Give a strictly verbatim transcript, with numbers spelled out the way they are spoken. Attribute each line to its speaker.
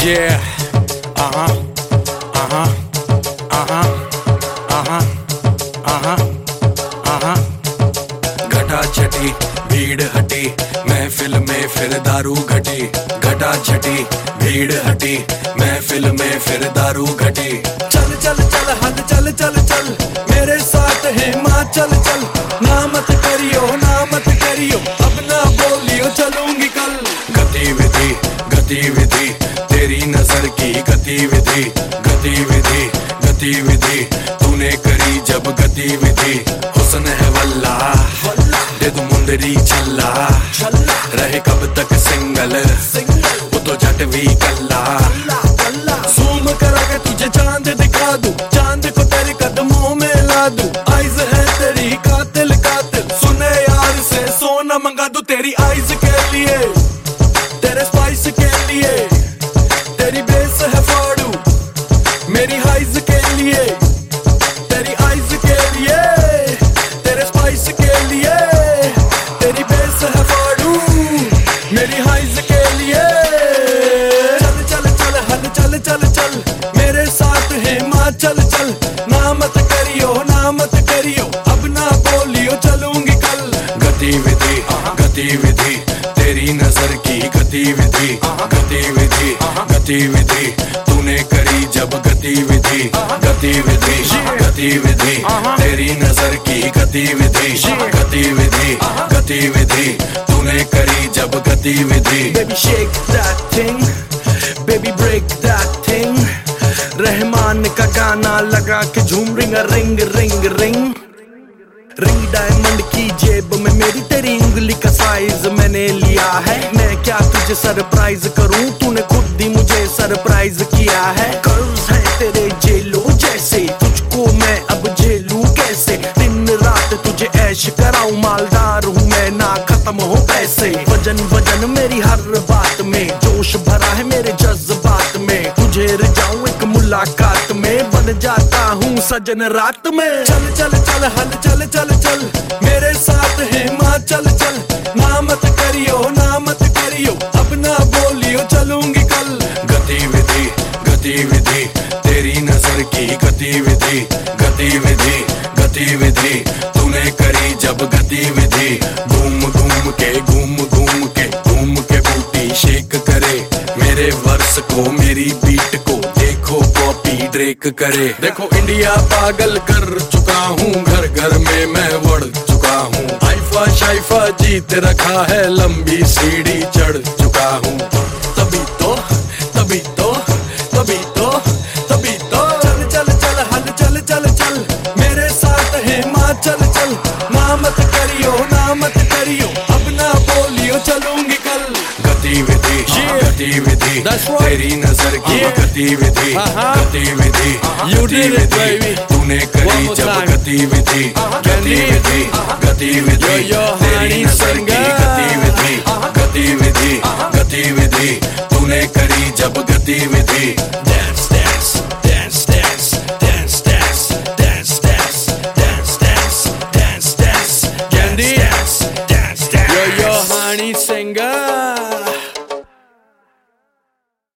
Speaker 1: Yeah. Uh-huh. Uh-huh. Uh-huh. Uh-huh. Uh-huh. Uh-huh. घटा छटी भीड़ हटी, महफिल में फिर दारू घटी। घटा छटी भीड़ हटी, महफिल में फिर दारू घटी। चल चल चल हल चल चल चल, मेरे साथ है माँ चल चल। ना मत करियो ना मत करियो, अब ना बोलियो चलूंगी कल। गतिविधि गतिविधि तेरी नजर की गतिविधि। गतिविधि गतिविधि तूने करी जब गतिविधि। हुस्न है वल्ला दे तू मुंदरी छल्ला, रहे कब तक सिंगल वो तो झट भी कल्ला। जूम करा के तुझे चांद दिखा दूं, चांद को तेरे कदमों में ला दूं। आइज है तेरी कातिल कातिल, सुने यार से सोना मंगा दूं तेरी आइज के लिए, तेरे स्पाइस के लिए। तेरी बेस है फाड़ू मेरी हाइज के लिए, तेरी आइज के लिए, तेरे स्पाइस के लिए। तेरी बेस है फाड़ू मेरी हाइज के लिए। चल चल चल हल चल चल चल, मेरे साथ है माँ चल चल। ना मत करियो ना मत करियो, अब ना बोलियो चलूंगी कल। गतिविधि गतिविधि तेरी नजर की गतिविधि। गतिविधि गतिविधि तूने करी जब गतिविधि। गतिविधि गतिविधि तेरी नजर की गतिविधि। गतिविधि गतिविधि तूने करी जब गतिविधि।
Speaker 2: Baby shake that thing, baby break that thing। Rahman का गाना लगा के झूम ring ring ring ring. Ring diamond की जेब में मेरी, तेरी उंगली का साइज मैंने लिया है। मैं क्या तुझे सरप्राइज करूं, तूने खुद ही मुझे सरप्राइज किया है। कर्ज है तेरे जेलो जैसे, तुझको मैं अब झेलूं कैसे। दिन रात तुझे ऐश कराऊं, मालदार हूँ मैं ना खत्म हो पैसे। वजन वजन मेरी हर बात में, जोश भरा है मेरे जज्बात में। तुझे रिझाऊं एक मुलाकात में, बन जाता हूँ सजन रात में। चल चल चल हल चल चल चल, मेरे साथ है माँ चल चल। ना मत करियो ना मत करियो, अब ना बोलियो चलूंगी कल।
Speaker 1: गतिविधि गतिविधि तेरी नजर की गतिविधि। गतिविधि गतिविधि तूने करी जब गतिविधि। घूम घूम के घूम घूम के घूम के बूटी शेक करे, मेरे वर्ष को मेरी बीट को देखो कॉपी ड्रेक करे। देखो इंडिया पागल कर चुका हूँ, घर घर में मैं बढ़ चुका हूँ। आइफा शाइफा जीत रखा है, लंबी सीढ़ी चढ़ चुका हूँ। तभी तो तभी तो तभी तो तभी तो
Speaker 2: चल चल चल हल चल चल चल, मेरे साथ है माँ चल चल। ना मत करियो ना मत करियो, अब ना बोलियो चलूंगी कल।
Speaker 1: गतिविधि गतिविधि तेरी नजर की गतिविधि। गतिविधि गतिविधि तूने करी जब गतिविधि। गतिविधि गतिविधि तेरी नजर की गतिविधि। गतिविधि गतिविधि तूने करी जब गतिविधि।